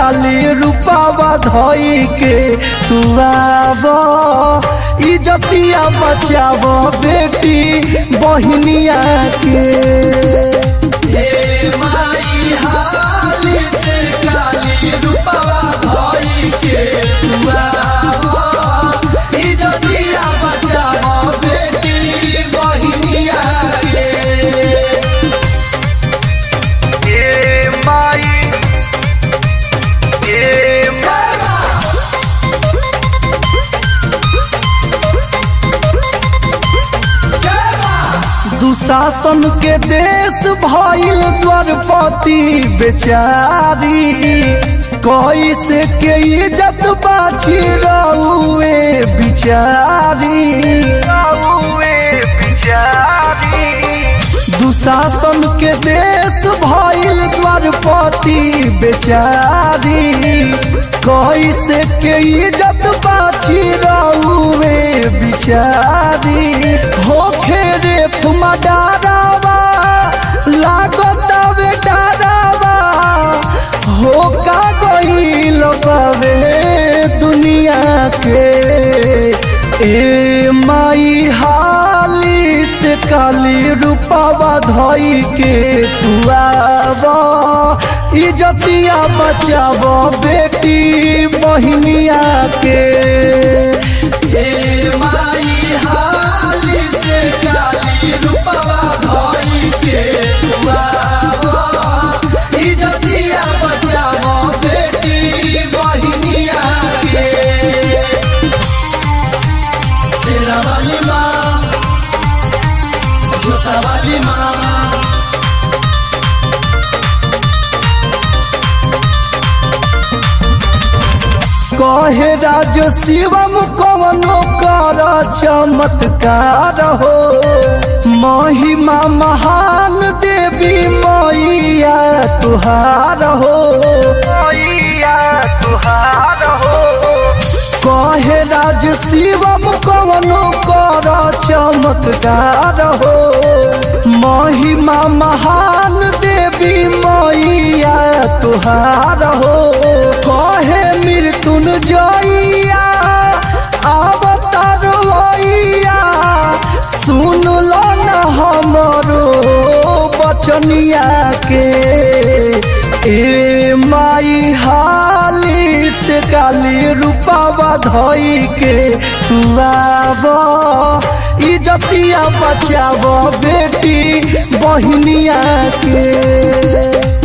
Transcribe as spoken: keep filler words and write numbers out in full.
काली रूपावा धोई के तू आव इज्जतिया बचाव बेटी बहनिया के। हे माई हाली से काली रूपावा धोई के तू आव इज्जतिया बचाव बेटी बहनिया के। दुशासन के देश भइल द्वारपति बेचारी कैसे के इज्जत बाची रहुए बिचारी दुशासन के देश भइल द्वारपति बेचारी कैसे के इज्जत बाची रहुए बिचारी होखे रे फुमा डारावा लागत बेटारावा हो का गइल बावे दुनिया के। ए माई हाली से काली रूपावा धोई के तू आव इज्जतिया बचाव बेटी बहनिया के। हे माई हाली से काली रूपावा धोई के तू आव इज्जतिया बचाव बेटी बहनिया के। शेरा वाली माँ जोता वाली माँ कहे राज शिवम कवनो कर चमत्कार हो महिमा महान देवी मैया तुहार हो तुहार हो कहे राज शिवम कवनो कर चमत्कार हो महिमा महान देवी मैया तुहार हो कहे मृत्युंजया अवतार होइया सुन लो न हमरो बचनिया के। ए माई हाली से काली रूपावा धोई के तू आव इज्जतिया बचाव बेटी बहनिया के।